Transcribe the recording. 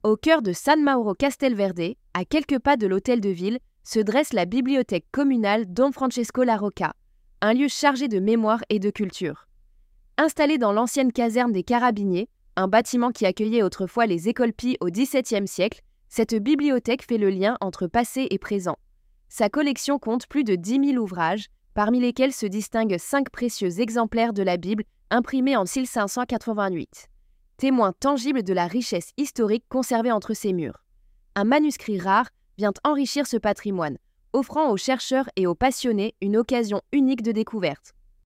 Au cœur de San Mauro Castelverde, à quelques pas de l'hôtel de ville, se dresse la bibliothèque communale Don Francesco La Rocca, un lieu chargé de mémoire et de culture. Installée dans l'ancienne caserne des Carabiniers, un bâtiment qui accueillait autrefois les écoles Pie au XVIIe siècle, cette bibliothèque fait le lien entre passé et présent. Sa collection compte plus de 10 000 ouvrages, parmi lesquels se distinguent 5 précieux exemplaires de la Bible imprimés en 1588. Témoin tangible de la richesse historique conservée entre ses murs. Un manuscrit rare vient enrichir ce patrimoine, offrant aux chercheurs et aux passionnés une occasion unique de découverte.